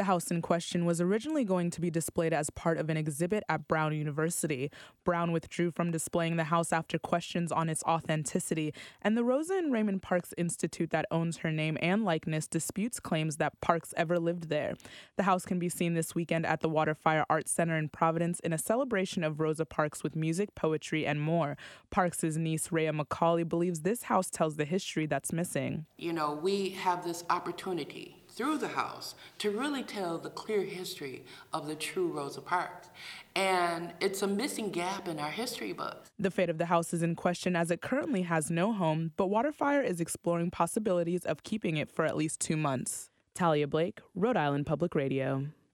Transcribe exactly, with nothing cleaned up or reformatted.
The house in question was originally going to be displayed as part of an exhibit at Brown University. Brown withdrew from displaying the house after questions on its authenticity, and the Rosa and Raymond Parks Institute that owns her name and likeness disputes claims that Parks ever lived there. The house can be seen this weekend at the Waterfire Arts Center in Providence in a celebration of Rosa Parks with music, poetry, and more. Parks' niece, Rhea McCauley, believes this house tells the history that's missing. You know, we have this opportunity through the house to really tell the clear history of the true Rosa Parks. And it's a missing gap in our history books. The fate of the house is in question as it currently has no home, but Waterfire is exploring possibilities of keeping it for at least two months. Talia Blake, Rhode Island Public Radio.